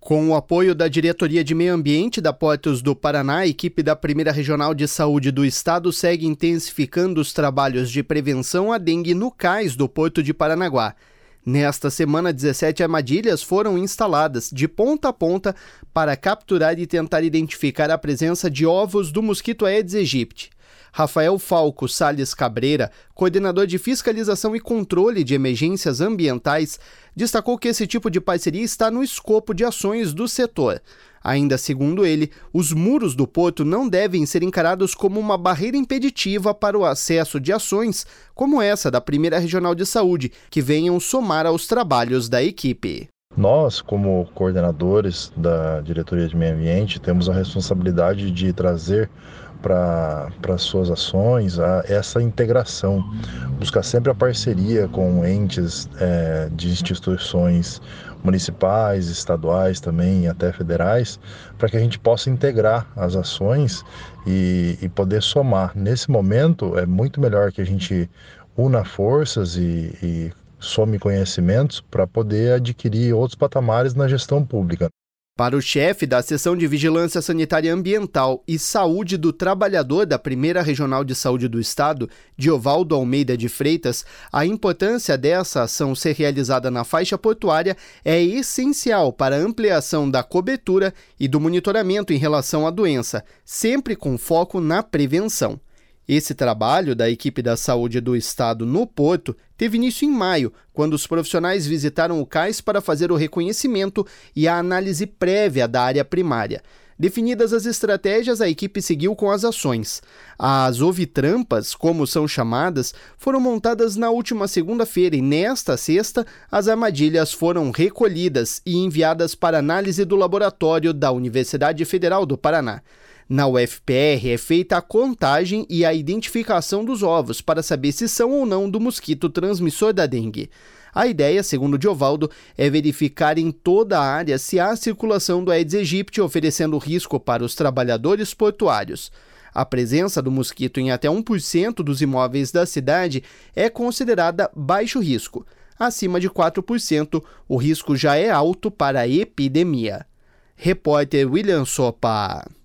Com o apoio da Diretoria de Meio Ambiente da Portos do Paraná, a equipe da Primeira Regional de Saúde do Estado segue intensificando os trabalhos de prevenção à dengue no cais do Porto de Paranaguá. Nesta semana, 17 armadilhas foram instaladas de ponta a ponta para capturar e tentar identificar a presença de ovos do mosquito Aedes aegypti. Rafael Falco Salles Cabreira, coordenador de fiscalização e controle de emergências ambientais, destacou que esse tipo de parceria está no escopo de ações do setor. Ainda segundo ele, os muros do porto não devem ser encarados como uma barreira impeditiva para o acesso de ações como essa da Primeira Regional de Saúde, que venham somar aos trabalhos da equipe. Nós, como coordenadores da Diretoria de Meio Ambiente, temos a responsabilidade de trazer para as suas ações essa integração, buscar sempre a parceria com entes de instituições municipais, estaduais também e até federais, para que a gente possa integrar as ações e poder somar. Nesse momento é muito melhor que a gente una forças e some conhecimentos para poder adquirir outros patamares na gestão pública. Para o chefe da Seção de Vigilância Sanitária Ambiental e Saúde do Trabalhador da Primeira Regional de Saúde do Estado, Diovaldo Almeida de Freitas, a importância dessa ação ser realizada na faixa portuária é essencial para a ampliação da cobertura e do monitoramento em relação à doença, sempre com foco na prevenção. Esse trabalho da equipe da saúde do estado no Porto teve início em maio, quando os profissionais visitaram o cais para fazer o reconhecimento e a análise prévia da área primária. Definidas as estratégias, a equipe seguiu com as ações. As ovitrampas, como são chamadas, foram montadas na última segunda-feira e nesta sexta as armadilhas foram recolhidas e enviadas para análise do laboratório da Universidade Federal do Paraná. Na UFPR é feita a contagem e a identificação dos ovos para saber se são ou não do mosquito transmissor da dengue. A ideia, segundo Diovaldo, é verificar em toda a área se há circulação do Aedes aegypti, oferecendo risco para os trabalhadores portuários. A presença do mosquito em até 1% dos imóveis da cidade é considerada baixo risco. Acima de 4%, o risco já é alto para a epidemia. Repórter William Sopa.